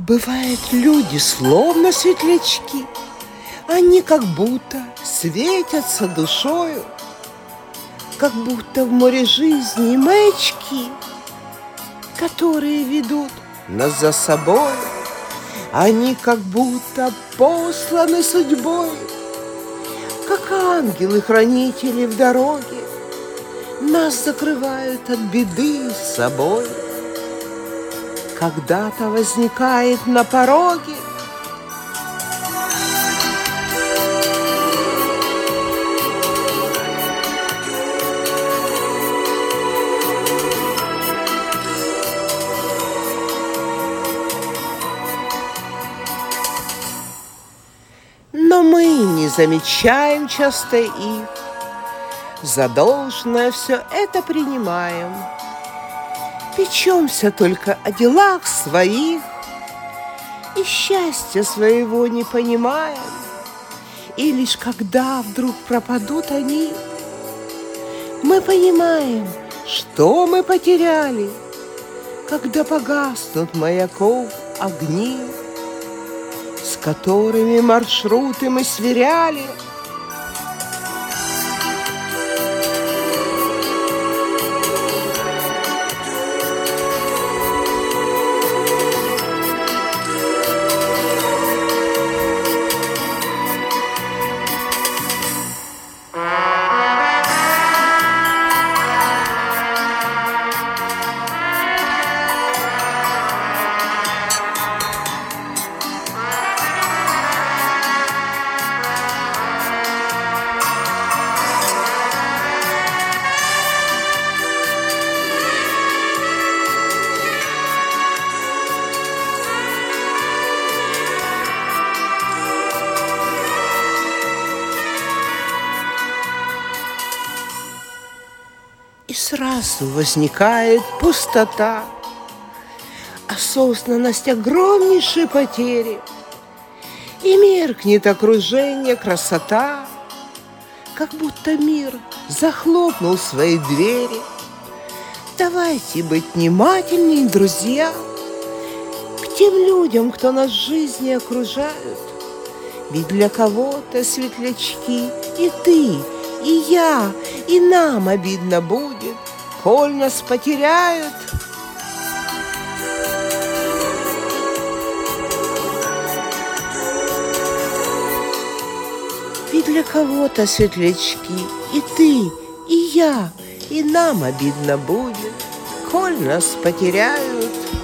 Бывает, люди словно светлячки, они как будто светятся душою, как будто в море жизни маячки, которые ведут нас за собой. Они как будто посланы судьбой, как ангелы-хранители в дороге, нас закрывают от беды с собой. Когда-то возникает на пороге но мы не замечаем часто их, за должное все это принимаем. Печемся только о делах своих и счастья своего не понимаем. И лишь когда вдруг пропадут они, мы понимаем, что мы потеряли, когда погаснут маяков огни, с которыми маршруты мы сверяли. И сразу возникает пустота, осознанность огромнейшей потери, и меркнет окружение, красота, как будто мир захлопнул свои двери. Давайте быть внимательней, друзья, к тем людям, кто нас в жизни окружают. Ведь для кого-то светлячки и ты, и я, и нам обидно будет, коль нас потеряют. Ведь для кого-то светлячки и ты, и я, и нам обидно будет, коль нас потеряют.